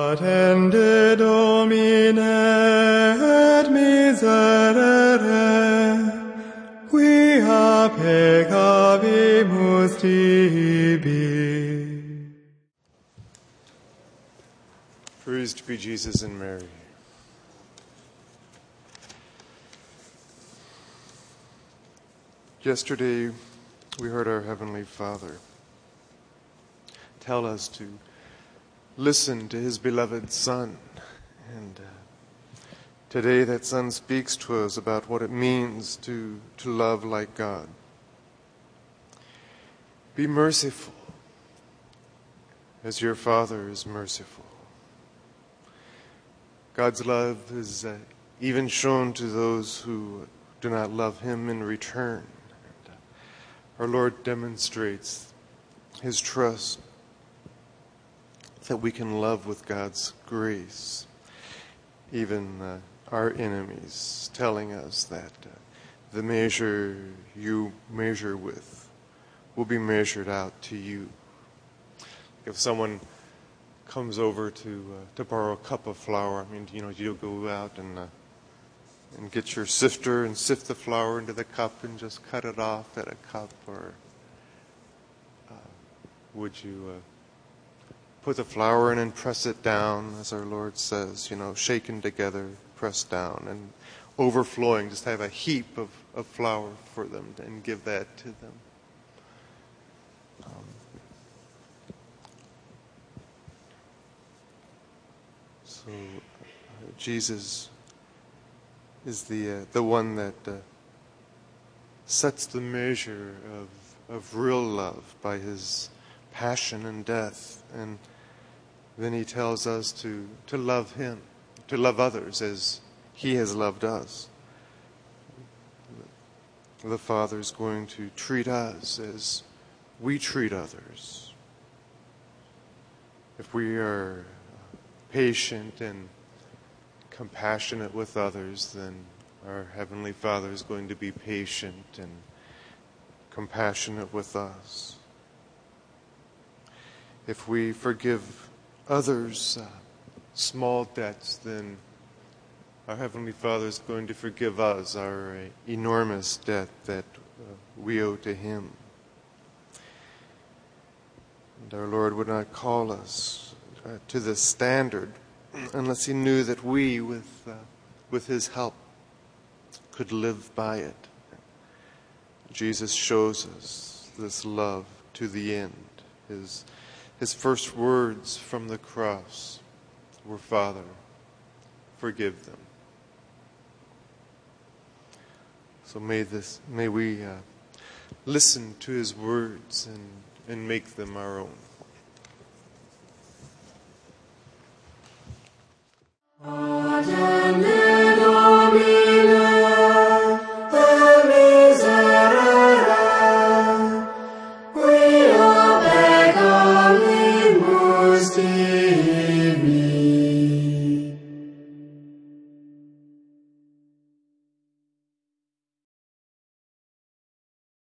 Attende Domine et miserere, quia peccavimus tibi. Praised be Jesus and Mary. Yesterday, we heard our Heavenly Father tell us to listen to His beloved Son. And today that Son speaks to us about what it means to love like God. Be merciful as your Father is merciful. God's love is even shown to those who do not love Him in return. Our Lord demonstrates His trust that we can love with God's grace, even our enemies, telling us that the measure you measure with will be measured out to you. If someone comes over to borrow a cup of flour, you'll go out and get your sifter and sift the flour into the cup and just cut it off at a cup, or would you put the flour in and press it down, as our Lord says, shaken together, pressed down, and overflowing, just have a heap of flour for them and give that to them. So Jesus is the one that sets the measure of real love by His passion and death, and then He tells us to love Him, to love others as He has loved us. The Father is going to treat us as we treat others. If we are patient and compassionate with others, then our Heavenly Father is going to be patient and compassionate with us. If we forgive others small debts, then our Heavenly Father is going to forgive us our enormous debt that we owe to Him. And our Lord would not call us to this standard unless He knew that we, with His help, could live by it. Jesus shows us this love to the end. His first words from the cross were, "Father, forgive them." So may we listen to His words and make them our own. Attende Domine et miserere, quia peccavimus tibi.